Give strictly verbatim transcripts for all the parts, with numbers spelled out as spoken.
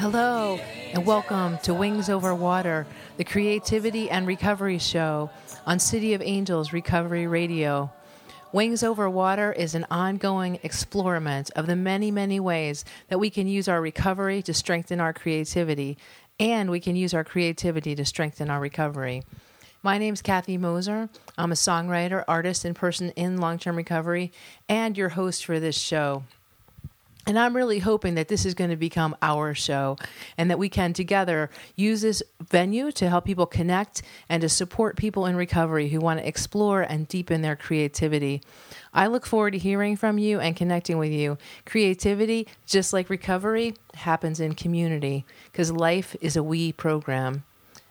Hello, and welcome to Wings Over Water, the creativity and recovery show on City of Angels Recovery Radio. Wings Over Water is an ongoing explorement of the many, many ways that we can use our recovery to strengthen our creativity, and we can use our creativity to strengthen our recovery. My name's Kathy Moser. I'm a songwriter, artist, and person in long-term recovery, and your host for this show. And I'm really hoping that this is going to become our show and that we can together use this venue to help people connect and to support people in recovery who want to explore and deepen their creativity. I look forward to hearing from you and connecting with you. Creativity, just like recovery, happens in community because life is a we program.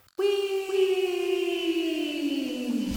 We.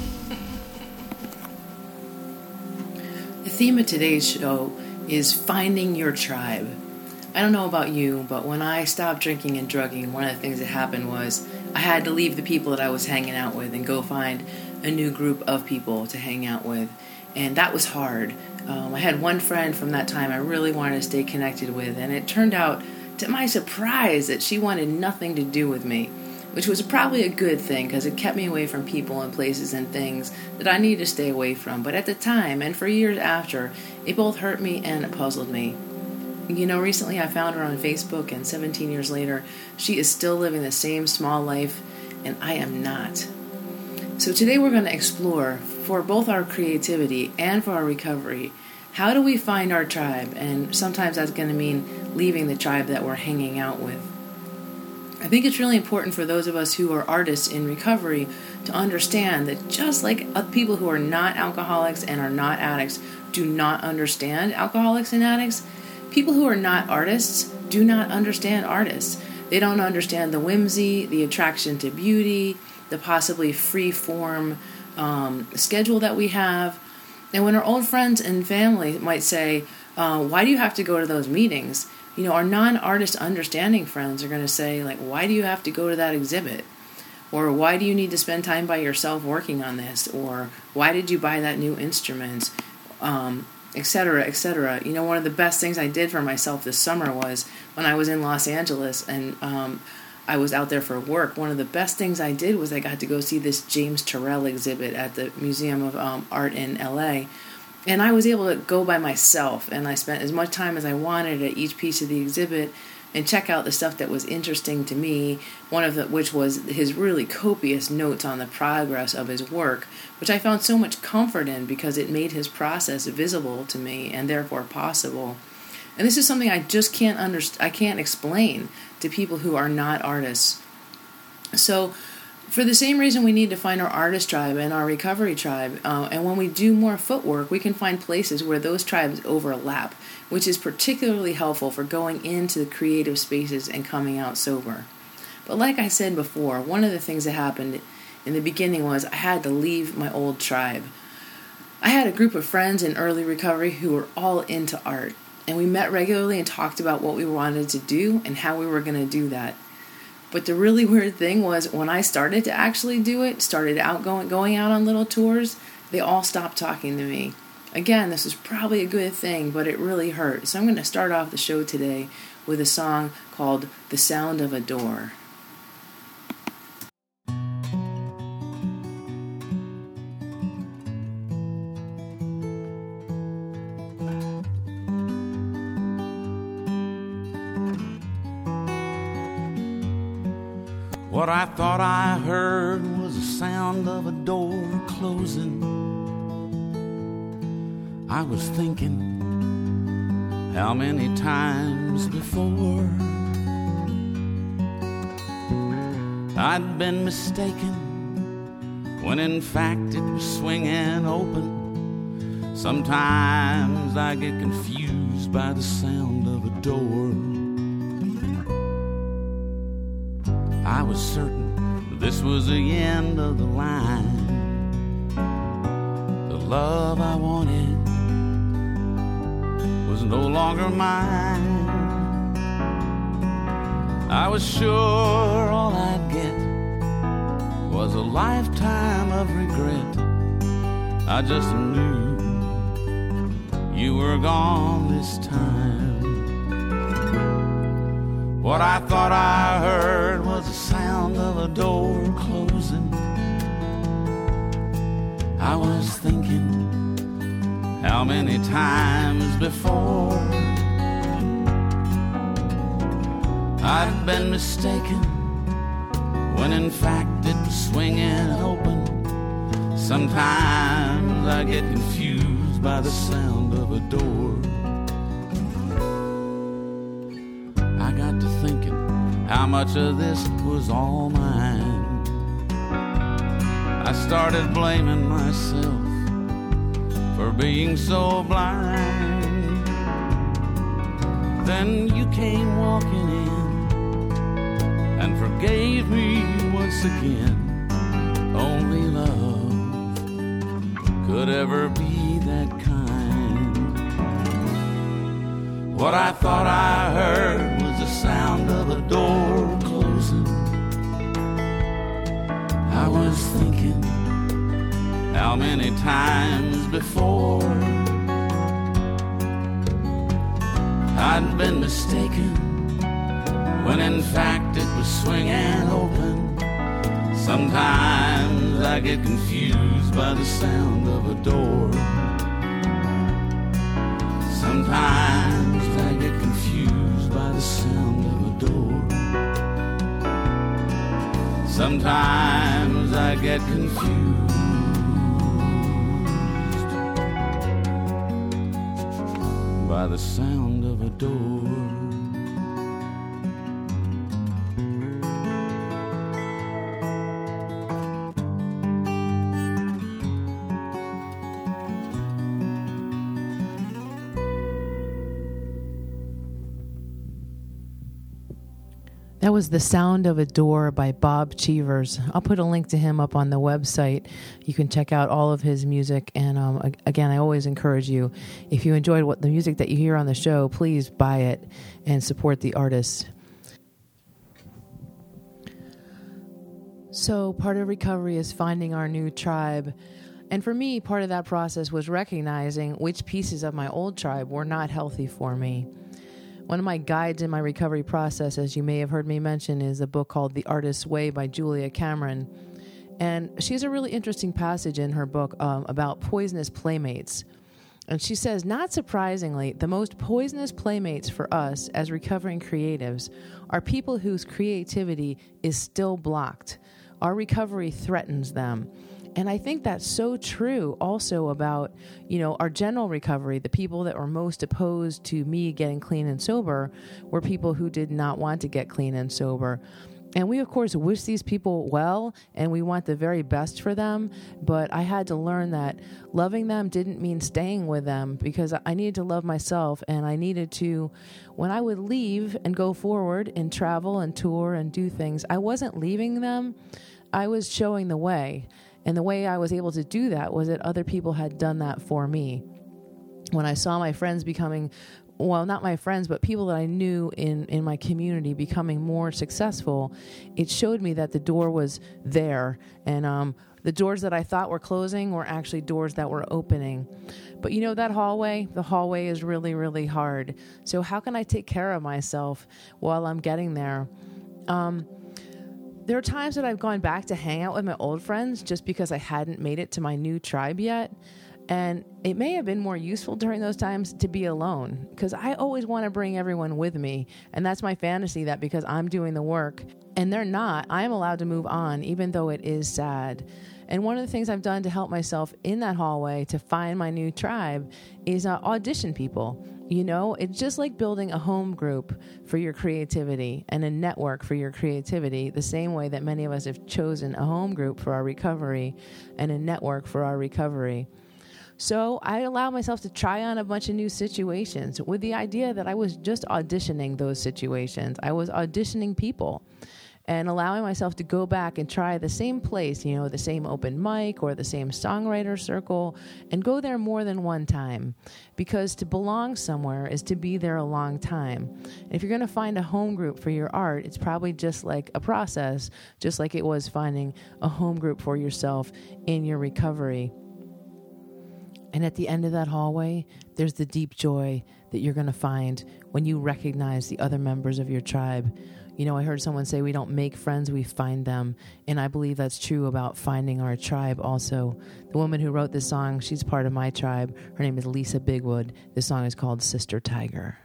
The theme of today's show is finding your tribe. I don't know about you, but when I stopped drinking and drugging, one of the things that happened was I had to leave the people that I was hanging out with and go find a new group of people to hang out with. And that was hard. Um, I had one friend from that time I really wanted to stay connected with, and it turned out, to my surprise, that she wanted nothing to do with me, which was probably a good thing because it kept me away from people and places and things that I needed to stay away from. But at the time, and for years after, it both hurt me and it puzzled me. You know, recently I found her on Facebook, and seventeen years later, she is still living the same small life, and I am not. So today we're going to explore, for both our creativity and for our recovery, how do we find our tribe? And sometimes that's going to mean leaving the tribe that we're hanging out with. I think it's really important for those of us who are artists in recovery to understand that just like people who are not alcoholics and are not addicts do not understand alcoholics and addicts, people who are not artists do not understand artists. They don't understand the whimsy, the attraction to beauty, the possibly free-form um, schedule that we have. And when our old friends and family might say, uh, why do you have to go to those meetings? You know, our non-artist understanding friends are going to say, like, why do you have to go to that exhibit? Or why do you need to spend time by yourself working on this? Or why did you buy that new instrument? Um, et cetera, et cetera. You know, one of the best things I did for myself this summer was when I was in Los Angeles and um, I was out there for work. One of the best things I did was I got to go see this James Turrell exhibit at the Museum of um, Art in L A, and I was able to go by myself, and I spent as much time as I wanted at each piece of the exhibit and check out the stuff that was interesting to me, one of the, which was his really copious notes on the progress of his work, which I found so much comfort in because it made his process visible to me and therefore possible. And this is something I just can't underst- I can't explain to people who are not artists. So for the same reason we need to find our artist tribe and our recovery tribe, uh, and when we do more footwork, we can find places where those tribes overlap, which is particularly helpful for going into the creative spaces and coming out sober. But like I said before, one of the things that happened in the beginning was I had to leave my old tribe. I had a group of friends in early recovery who were all into art, and we met regularly and talked about what we wanted to do and how we were going to do that. But the really weird thing was when I started to actually do it, started out going, going out on little tours, they all stopped talking to me. Again, this is probably a good thing, but it really hurt. So I'm going to start off the show today with a song called The Sound of a Door. What I thought I heard was the sound of a door closing. I was thinking how many times before I'd been mistaken when in fact it was swinging open. Sometimes I get confused by the sound of a door. I was certain this was the end of the line. The love I wanted was no longer mine. I was sure all I'd get was a lifetime of regret. I just knew you were gone this time. What I thought I heard was the sound of a door closing. I was thinking how many times before I'd been mistaken when in fact it was swinging open. Sometimes I get confused by the sound of a door. I got to thinking how much of this was all mine. I started blaming myself for being so blind. Then you came walking in and forgave me once again. Only love could ever be that kind. What I thought I heard was the sound of a door closing. I was thinking how many times before I'd been mistaken when in fact it was swinging open. Sometimes I get confused by the sound of a door. Sometimes I get confused by the sound of a door. Sometimes I get confused by the sound of a door. That was The Sound of a Door by Bob Cheevers. I'll put a link to him up on the website. You can check out all of his music. And um, again, I always encourage you, if you enjoyed what the music that you hear on the show, please buy it and support the artist. So part of recovery is finding our new tribe. And for me, part of that process was recognizing which pieces of my old tribe were not healthy for me. One of my guides in my recovery process, as you may have heard me mention, is a book called The Artist's Way by Julia Cameron. And she has a really interesting passage in her book um, about poisonous playmates. And she says, not surprisingly, the most poisonous playmates for us as recovering creatives are people whose creativity is still blocked. Our recovery threatens them. And I think that's so true also about, you know, our general recovery. The people that were most opposed to me getting clean and sober were people who did not want to get clean and sober. And we, of course, wish these people well, and we want the very best for them. But I had to learn that loving them didn't mean staying with them, because I needed to love myself, and I needed to, when I would leave and go forward and travel and tour and do things, I wasn't leaving them. I was showing the way. And the way I was able to do that was that other people had done that for me. When I saw my friends becoming, well, not my friends, but people that I knew in, in my community becoming more successful, it showed me that the door was there. And um, the doors that I thought were closing were actually doors that were opening. But you know, that hallway, the hallway is really, really hard. So how can I take care of myself while I'm getting there? Um, There are times that I've gone back to hang out with my old friends just because I hadn't made it to my new tribe yet. And it may have been more useful during those times to be alone, because I always want to bring everyone with me. And that's my fantasy, that because I'm doing the work and they're not, I'm allowed to move on, even though it is sad. And one of the things I've done to help myself in that hallway to find my new tribe is uh, audition people. You know, it's just like building a home group for your creativity and a network for your creativity, the same way that many of us have chosen a home group for our recovery and a network for our recovery. So I allowed myself to try on a bunch of new situations with the idea that I was just auditioning those situations. I was auditioning people and allowing myself to go back and try the same place, you know, the same open mic or the same songwriter circle, and go there more than one time. Because to belong somewhere is to be there a long time. And if you're going to find a home group for your art, it's probably just like a process, just like it was finding a home group for yourself in your recovery. And at the end of that hallway, there's the deep joy that you're going to find when you recognize the other members of your tribe. You know, I heard someone say we don't make friends, we find them. And I believe that's true about finding our tribe also. The woman who wrote this song, she's part of my tribe. Her name is Lisa Bigwood. This song is called Sister Tiger.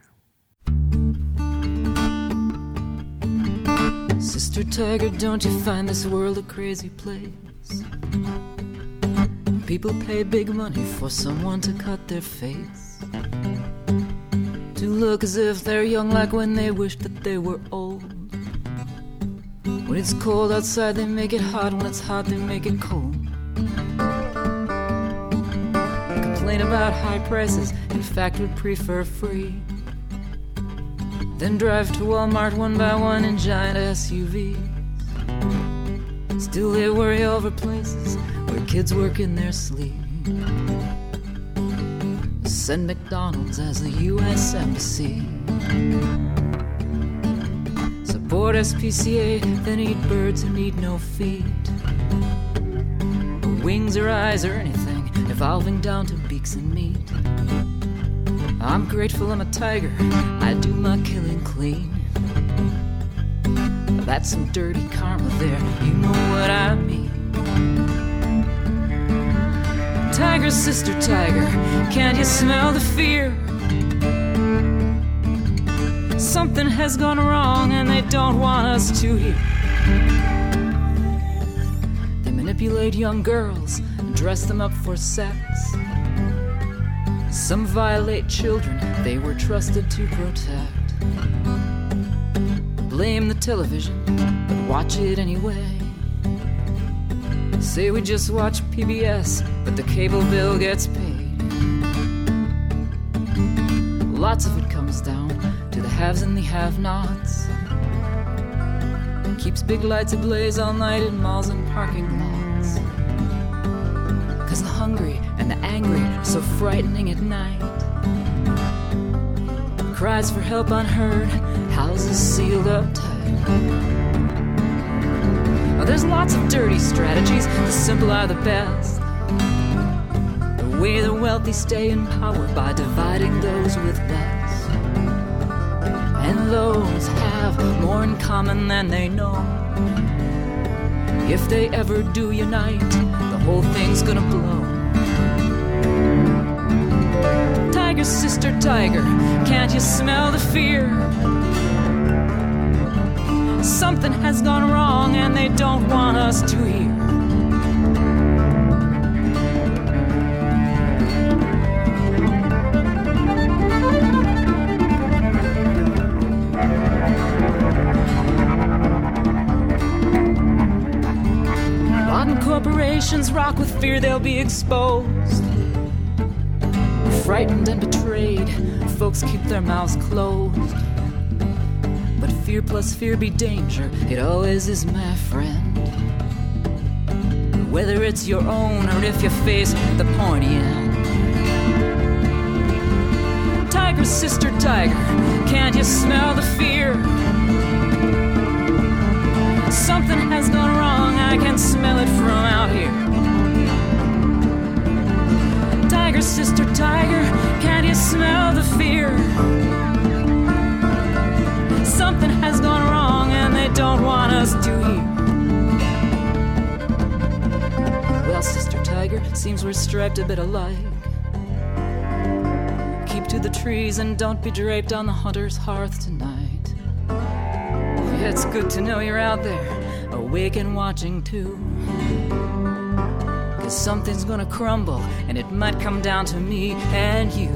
Sister Tiger, don't you find this world a crazy place? People pay big money for someone to cut their face, to look as if they're young, like when they wish that they were old. When it's cold outside, they make it hot. When it's hot, they make it cold. Complain about high prices, in fact would prefer free. Then drive to Walmart one by one in giant S U Vs. Still they worry over places where kids work in their sleep. Send McDonald's as the U S Embassy. Support S P C A, then eat birds who need no feet, or wings or eyes or anything, evolving down to beaks and meat. I'm grateful I'm a tiger, I do my killing clean. That's some dirty karma there, you know what I mean. Tiger, sister tiger, can't you smell the fear? Something has gone wrong and they don't want us to hear. They manipulate young girls and dress them up for sex. Some violate children they were trusted to protect. Blame the television, but watch it anyway. Say we just watch P B S, but the cable bill gets paid. Lots of it comes down to the haves and the have-nots. Keeps big lights ablaze all night in malls and parking lots. Cause the hungry and the angry are so frightening at night. Cries for help unheard, houses sealed up tight. Oh, there's lots of dirty strategies, the simple are the best. The way the wealthy stay in power by dividing those with less. And those have more in common than they know. If they ever do unite, the whole thing's gonna blow. Tiger, sister tiger, can't you smell the fear? Something has gone wrong and they don't want us to hear. Modern corporations rock with fear they'll be exposed. Frightened and betrayed, folks keep their mouths closed. But fear plus fear be danger, it always is, my friend. Whether it's your own or if you face the pointy end. Tiger, sister tiger, can't you smell the fear? Something has gone wrong, I can smell it from out here. Tiger, sister tiger, can you smell the fear? Something has gone wrong and they don't want us to hear. Well, sister tiger, seems we're striped a bit alike. Keep to the trees and don't be draped on the hunter's hearth tonight. Yeah, it's good to know you're out there, awake and watching too. Cause something's gonna crumble and it might come down to me and you.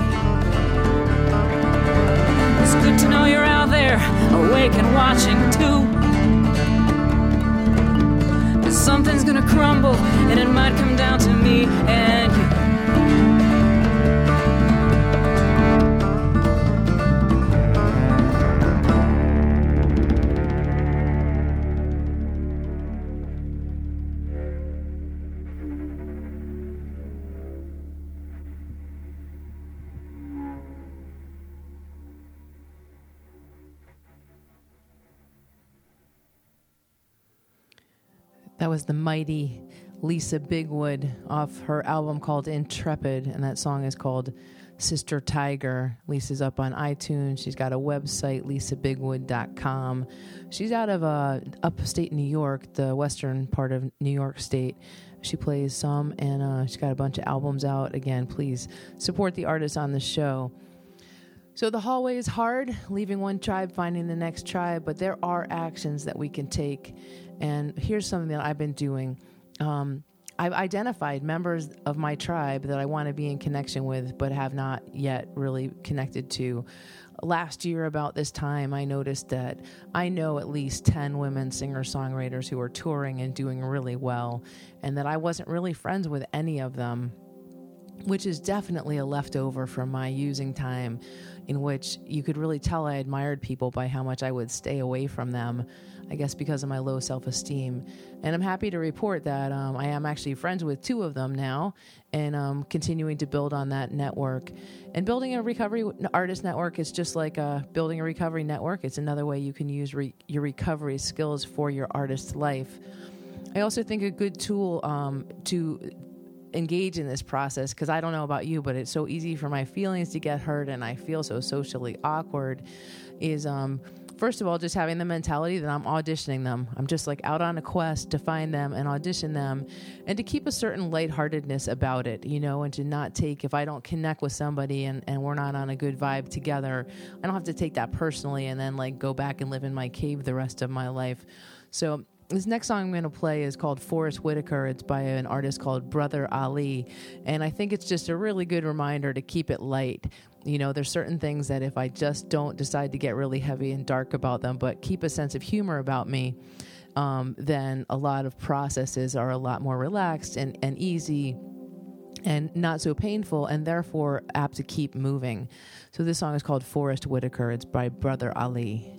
It's good to know you're out there, awake and watching too. Cause something's gonna crumble and it might come down to me and you. That was the mighty Lisa Bigwood off her album called Intrepid, and that song is called Sister Tiger. Lisa's up on iTunes. She's got a website, lisa bigwood dot com. She's out of uh, upstate New York, the western part of New York State. She plays some, and uh, she's got a bunch of albums out. Again, please support the artists on the show. So the hallway is hard, leaving one tribe, finding the next tribe, but there are actions that we can take. And here's something that I've been doing. Um, I've identified members of my tribe that I want to be in connection with, but have not yet really connected to. Last year, about this time, I noticed that I know at least ten women singer-songwriters who are touring and doing really well, and that I wasn't really friends with any of them, which is definitely a leftover from my using time, in which you could really tell I admired people by how much I would stay away from them, I guess because of my low self-esteem. And I'm happy to report that um, I am actually friends with two of them now, and um, continuing to build on that network. And building a recovery artist network is just like uh, building a recovery network. It's another way you can use re- your recovery skills for your artist life. I also think a good tool um, to engage in this process, because I don't know about you, but it's so easy for my feelings to get hurt and I feel so socially awkward, is um, first of all, just having the mentality that I'm auditioning them. I'm just like out on a quest to find them and audition them, and to keep a certain lightheartedness about it, you know, and to not take, if I don't connect with somebody and, and we're not on a good vibe together, I don't have to take that personally and then like go back and live in my cave the rest of my life. So this next song I'm going to play is called Forrest Whitaker. It's by an artist called Brother Ali. And I think it's just a really good reminder to keep it light. You know, there's certain things that if I just don't decide to get really heavy and dark about them, but keep a sense of humor about me, um, then a lot of processes are a lot more relaxed and, and easy and not so painful, and therefore apt to keep moving. So this song is called Forrest Whitaker. It's by Brother Ali.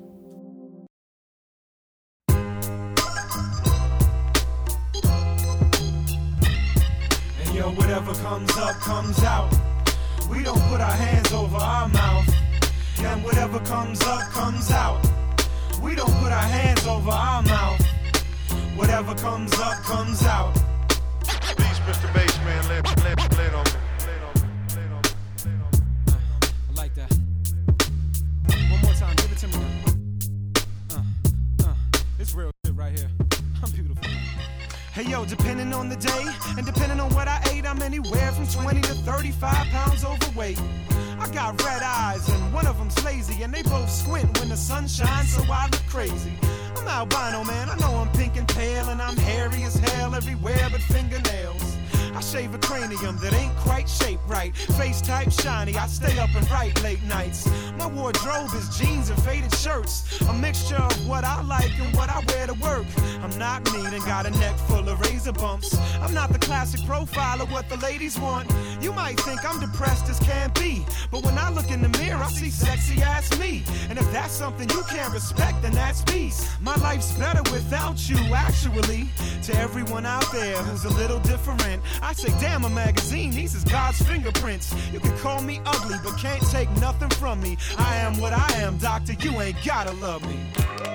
Yo, whatever comes up, comes out. We don't put our hands over our mouth. And whatever comes up, comes out. We don't put our hands over our mouth. Whatever comes up, comes out. Beats, Mister Bassman, lay, lay, lay it on me. Lay it on me. Lay it on me. Lay it on me. Uh, I like that. One more time, give it to me. Uh, uh, it's real shit right here. I'm beautiful. Hey yo, depending on the day and depending on what I ate, I'm anywhere from twenty to thirty-five pounds overweight. I got red eyes and one of them's lazy, and they both squint when the sun shines, so I look crazy. I'm albino, man, I know I'm pink and pale, and I'm hairy as hell everywhere but fingernails. I shave a cranium that ain't quite shaped right. Face type shiny, I stay up and write late nights. My wardrobe is jeans and faded shirts, a mixture of what I like and what I wear to work. I'm not mean and got a neck full of razor bumps. I'm not the classic profile of what the ladies want. You might think I'm depressed as can be, but when I look in the mirror, I see sexy ass me. And if that's something you can't respect, then that's peace. My life's better without you, actually. To everyone out there who's a little different, I say, damn, a magazine, these is God's fingerprints. You can call me ugly, but can't take nothing from me. I am what I am, doctor, you ain't gotta love me.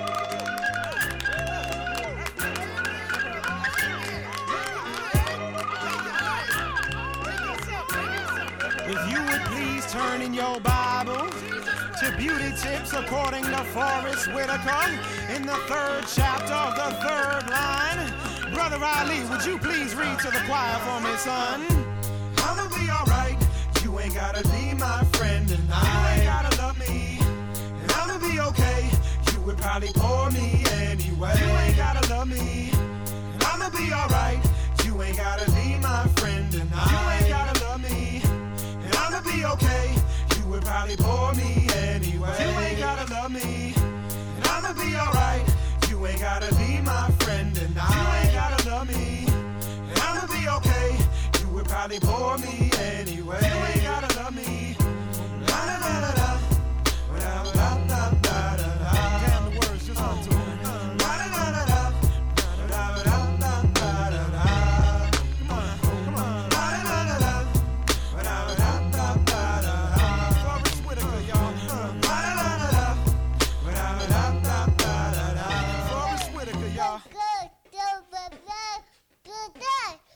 If you would please turn in your Bible to Beauty Tips according to Forrest Whitaker, in the third chapter of the third line. Brother Ali, would you please read to the choir for me, son? I'ma be alright, you ain't gotta be my friend tonight. You ain't gotta love me, and I'ma be okay. You would probably bore me anyway. You ain't gotta love me, and I'ma be alright. You ain't gotta be my friend tonight. You ain't gotta love me, and I'ma be okay. You would probably bore me anyway. You ain't gotta love me, and I'ma be alright. You ain't gotta be my friend tonight. You ain't gotta love me, and I'ma be okay. You would probably bore me anyway. You ain't gotta love me. La la la la la. La la la la la la. Damn, the words just come to me. La la la la la. La la la la la la. Come on, come on. La la la la la. La la la la la la. Forrest Whitaker, y'all. La la la la la. La la la la la la. Forrest Whitaker, y'all. Good, good, good, good, good.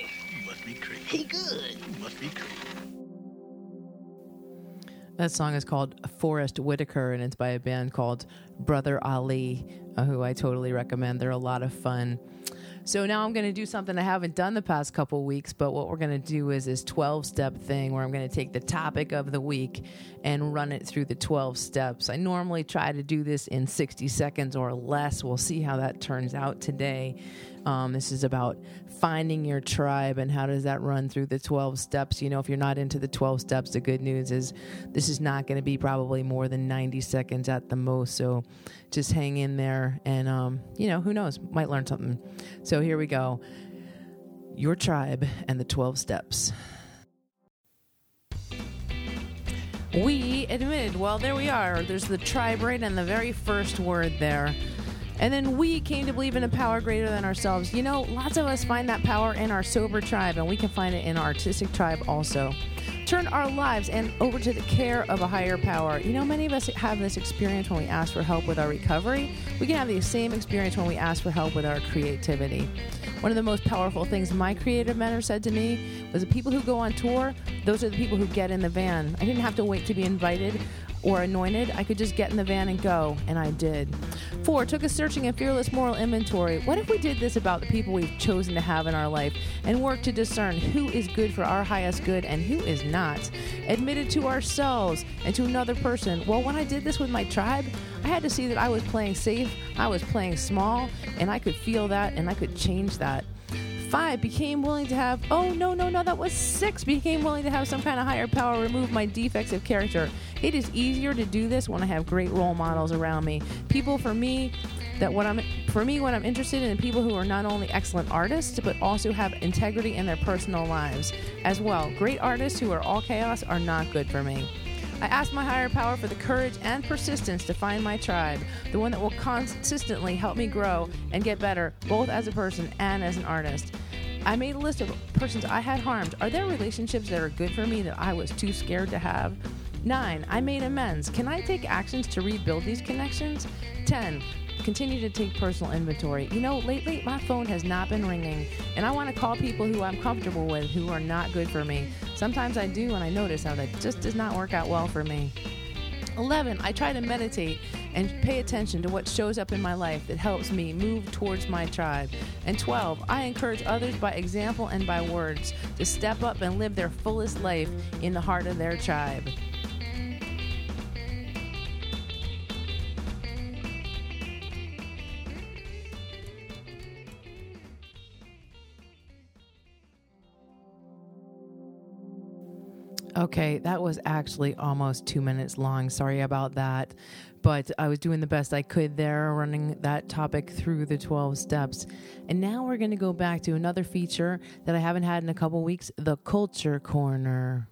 You must be crazy. He good. You must be crazy. That song is called Forrest Whitaker, and it's by a band called Brother Ali, uh, who I totally recommend. They're a lot of fun. So now I'm going to do something I haven't done the past couple weeks, but what we're going to do is this twelve-step thing where I'm going to take the topic of the week and run it through the twelve steps. I normally try to do this in sixty seconds or less. We'll see how that turns out today. Um, this is about finding your tribe and how does that run through the twelve steps. You know, if you're not into the twelve steps, the good news is this is not going to be probably more than ninety seconds at the most. So just hang in there and, um, you know, who knows, might learn something. So here we go. Your tribe and the twelve steps. We admitted, well, there we are. There's the tribe right in the very first word there. And then we came to believe in a power greater than ourselves. You know, lots of us find that power in our sober tribe, and we can find it in our artistic tribe also. Turn our lives and over to the care of a higher power. You know, many of us have this experience when we ask for help with our recovery. We can have the same experience when we ask for help with our creativity. One of the most powerful things my creative mentor said to me was the people who go on tour, those are the people who get in the van. I didn't have to wait to be invited or anointed. I could just get in the van and go, and I did. Four, took a searching and fearless moral inventory. What if we did this about the people we've chosen to have in our life and work to discern who is good for our highest good and who is not? Admitted to ourselves and to another person. Well, when I did this with my tribe, I had to see that I was playing safe, I was playing small, and I could feel that and I could change that. Five, became willing to have, oh, no, no, no, that was six, became willing to have some kind of higher power remove my defects of character. It is easier to do this when I have great role models around me. People for me, that what I'm, for me, what I'm interested in, people who are not only excellent artists, but also have integrity in their personal lives as well. Great artists who are all chaos are not good for me. I asked my higher power for the courage and persistence to find my tribe, the one that will consistently help me grow and get better, both as a person and as an artist. I made a list of persons I had harmed. Are there relationships that are good for me that I was too scared to have? Nine, I made amends. Can I take actions to rebuild these connections? Ten, continue to take personal inventory. You know, lately my phone has not been ringing, and I want to call people who I'm comfortable with who are not good for me. Sometimes I do, and I notice how that just does not work out well for me. eleven, I try to meditate and pay attention to what shows up in my life that helps me move towards my tribe. And twelve, I encourage others by example and by words to step up and live their fullest life in the heart of their tribe. Okay, that was actually almost two minutes long. Sorry about that. But I was doing the best I could there, running that topic through the twelve steps. And now we're going to go back to another feature that I haven't had in a couple weeks, the Culture Corner.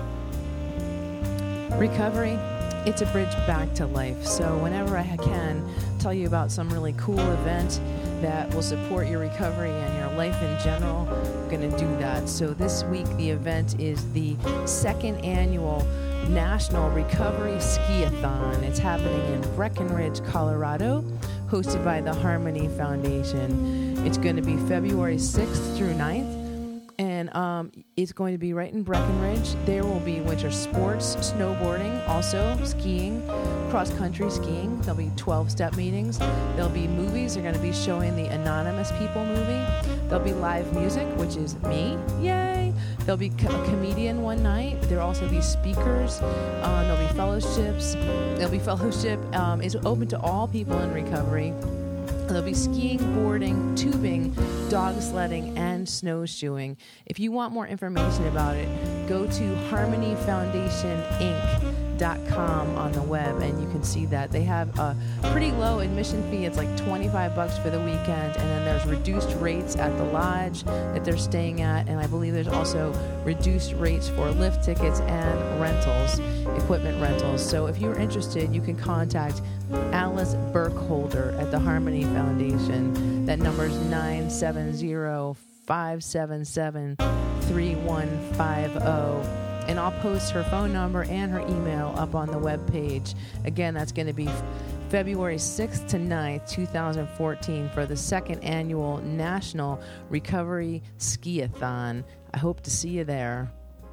Recovery, it's a bridge back to life. So whenever I can, tell you about some really cool event that will support your recovery and your life in general, I'm going to do that. So this week, the event is the second annual National Recovery Ski-a-thon. It's happening in Breckenridge, Colorado, hosted by the Harmony Foundation. It's going to be February sixth through ninth. And um, it's going to be right in Breckenridge. There will be winter sports, snowboarding, also skiing, cross-country skiing. There'll be twelve-step meetings. There'll be movies. They're going to be showing the Anonymous People movie. There'll be live music, which is me. Yay! There'll be a comedian one night. There'll also be speakers. Uh, there'll be fellowships. There'll be fellowship. Um, it's open to all people in recovery. There'll be skiing, boarding, tubing, dog sledding, and snowshoeing. If you want more information about it, go to harmony foundation inc dot com on the web, and you can see that. They have a pretty low admission fee. It's like twenty-five bucks for the weekend, and then there's reduced rates at the lodge that they're staying at, and I believe there's also reduced rates for lift tickets and rentals, equipment rentals. So if you're interested, you can contact Alice Burkholder at the Harmony Foundation. That number is nine seven zero, five seven seven, three one five zero. And I'll post her phone number and her email up on the webpage. Again, that's going to be February sixth to ninth, twenty fourteen, for the second annual National Recovery Skiathon. I hope to see you there.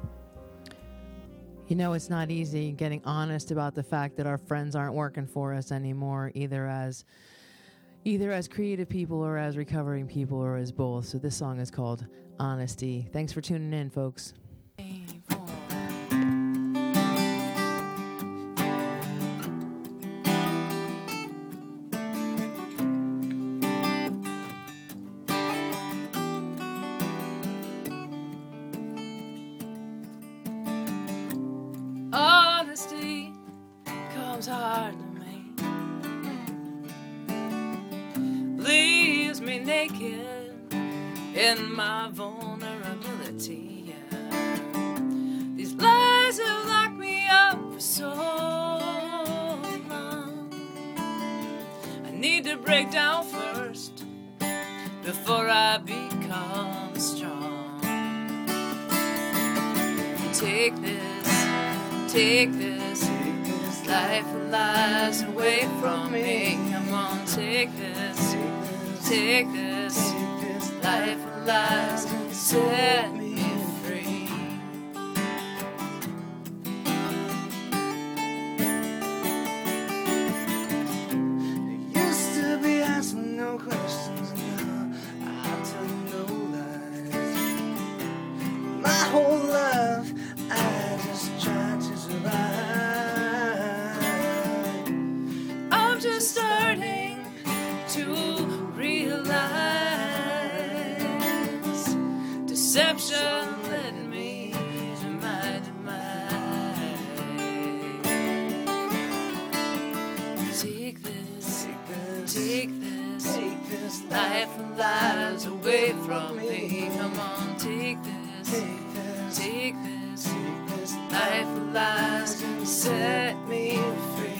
You know, it's not easy getting honest about the fact that our friends aren't working for us anymore, either as either as creative people or as recovering people or as both. So this song is called Honesty. Thanks for tuning in, folks. Honesty comes hard to me, leaves me naked in my vulnerability. Yeah. These lies have locked me up for so long. I need to break down first before I become strong. Take this, take this, life and lies away from me. Come on, take this, take this, life and lies, set me free. Used to be asking no questions, now I tell you no lies. My whole life I just tried to survive. I'm just starting to realize deception led me to my demise. Take this, take this, Take this life and lies away from me. Come on, take this, take this, take this, take this life and lies, set me free.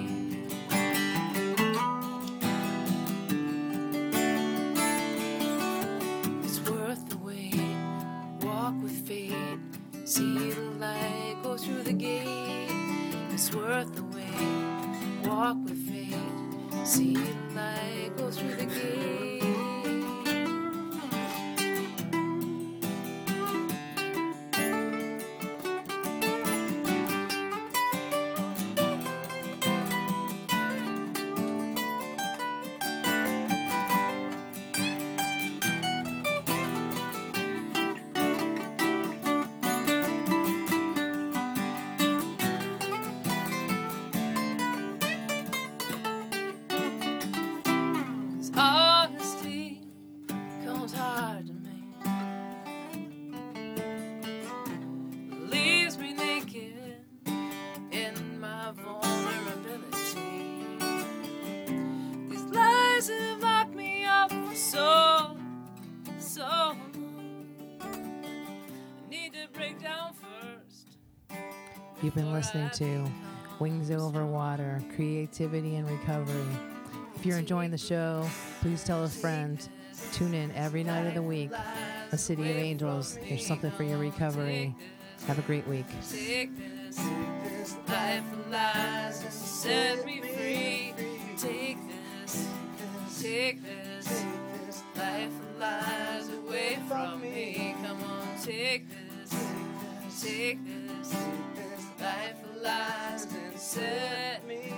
It's worth the wait, walk with faith, see the light go through the gate. It's worth the wait, walk with faith, see the light go through the gate. Honesty comes hard to me, leaves me naked in my vulnerability. These lies have locked me up for so, so long. I need to break down first. You've been listening to Wings Over Water, Creativity and Recovery. If you're enjoying the show, please tell a friend. Tune in every night of the week. A City of Angels. There's something for your recovery. Have a great week. Take this, life and lies, and set me free. Take this, take this, life and lies away from me. Come on, take this, take this, life and lies, and set me